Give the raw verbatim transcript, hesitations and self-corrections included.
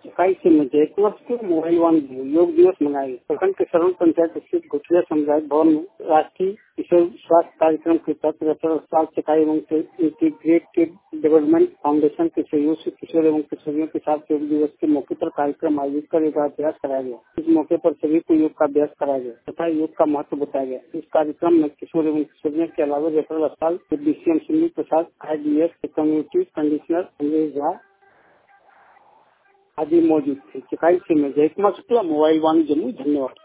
इक्कीस में एक वर्ष के मोबाइल वन योग दिवस मनाया गया। प्रखंड के सरवण पंचायत स्थित घुटिया सामुदायिक भवन में राष्ट्रीय किशोर स्वास्थ्य कार्यक्रम के तहत रेफरल अस्पताल चकाई एवं इंटीग्रेटेड डेवलपमेंट फाउंडेशन के सहयोग से किशोर एवं किशोरियों के साथ योग दिवस के मौके पर कार्यक्रम आयोजित कर योगाभ्यास कराया गया। इस मौके पर सभी को योग का अभ्यास कराया गया तथा योग का महत्व बताया गया। इस कार्यक्रम में किशोर एवं किशोरियों के अलावा रेफरल अस्पताल के DCM Sunil Prasad, I D S के कम्युनिटी कंडीशनर संजय झा आदि मौजूद थे। चकाई से मैं जय कुमार शुक्ला, मोबाइल वन जम्मू। धन्यवाद।